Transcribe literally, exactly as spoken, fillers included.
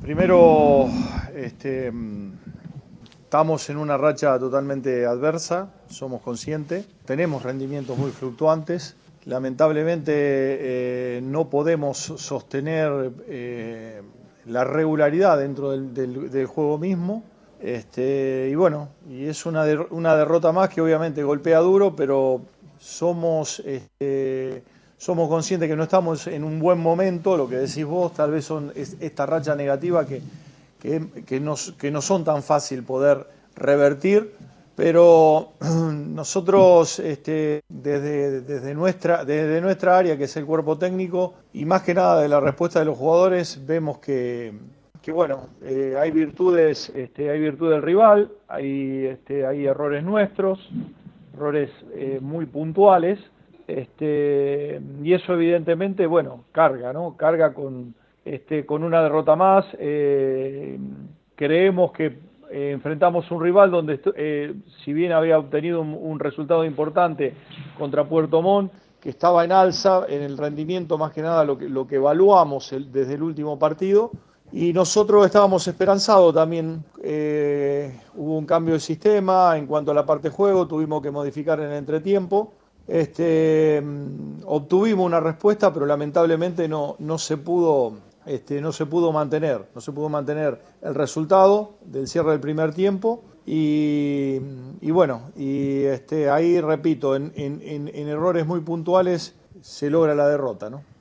Primero, este, estamos en una racha totalmente adversa, somos conscientes, tenemos rendimientos muy fluctuantes. Lamentablemente eh, no podemos sostener eh, la regularidad dentro del, del, del juego mismo. Este, y bueno, y es una, der, una derrota más que obviamente golpea duro, pero somos, este, somos conscientes que no estamos en un buen momento, lo que decís vos, tal vez son es, esta racha negativa que, que, que, no, que no son tan fácil poder revertir, pero nosotros este, desde, desde, nuestra, desde nuestra área, que es el cuerpo técnico, y más que nada de la respuesta de los jugadores, vemos que que bueno, eh, hay virtudes, este, hay virtud del rival, hay, este, hay errores nuestros, errores eh, muy puntuales, este, y eso evidentemente, bueno, carga, ¿no? Carga con, este, con una derrota más. Eh, creemos que eh, enfrentamos un rival donde, eh, si bien había obtenido un, un resultado importante contra Puerto Montt, que estaba en alza en el rendimiento, más que nada lo que, lo que evaluamos el, desde el último partido. Y nosotros estábamos esperanzados también, eh, hubo un cambio de sistema en cuanto a la parte de juego, tuvimos que modificar en el entretiempo, este, obtuvimos una respuesta, pero lamentablemente no, no, se pudo, este, no se pudo mantener, no se pudo mantener el resultado del cierre del primer tiempo y, y bueno, y este, ahí repito, en, en, en errores muy puntuales se logra la derrota, ¿no?